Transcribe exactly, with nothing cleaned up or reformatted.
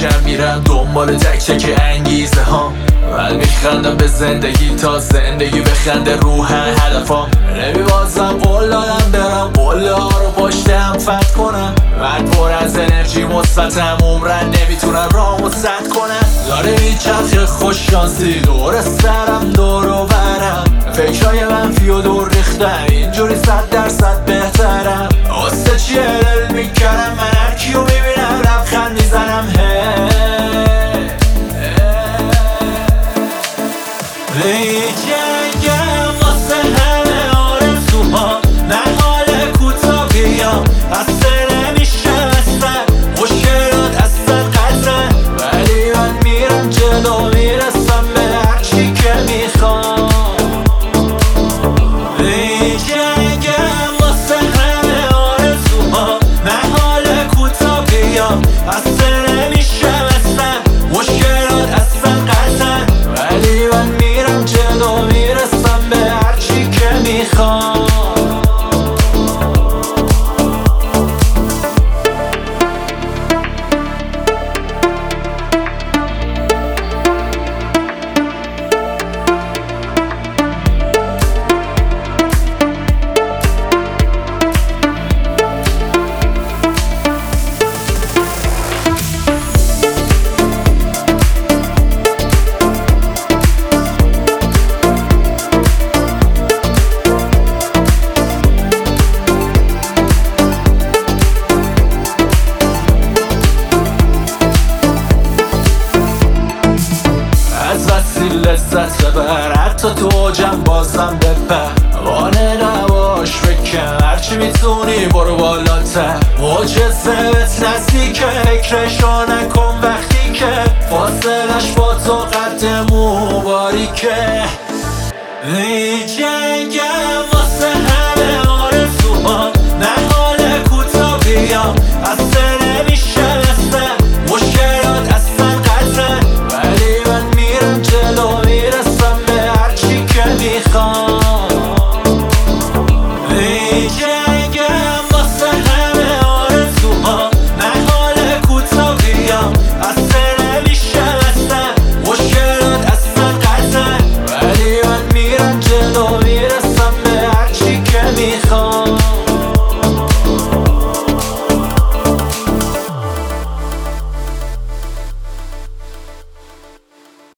میکشم میرم دنبال تک تک انگیزه ها. من میخندم به زندگی تا زندگی بخنده روحن هدفام. نمیبازم قول دادم برم قله ها رو پشتم فتح کنم. من پر از انرژی مثبتم عمرن نمیتونم رامو سد کنم. داره میچرخه خوش شانسی دور سرم دور و برم. فکرای منفی و دور ریختم اینجوری صد درصد بهترم. واسه چیه دل میکردم من هر کیو میبینم لبخند میزنم. میجنگم واسه همه آرزوها نه حال کوتا بیام اصلا نمیشه اصلا مشکلات اصلا قطرن ولی من میرم جلو میرسم به هرچی که میخوام. میجنگم واسه همه آرزوها نه حال کوتا بیام اصلا نمیشه اصلا مشکلات اصلا قطرن ولی من میرم جلو میرسم به هرچی که میخوام. لذت ببر حتی تو جم بازم بپر وانه نباش بکن هرچی میتونی برو بالاتر. معجزه بهت نزدیکه فکرشو نکن وقتی که فاصلش با تو قد مو باریکه. میجنگم واسه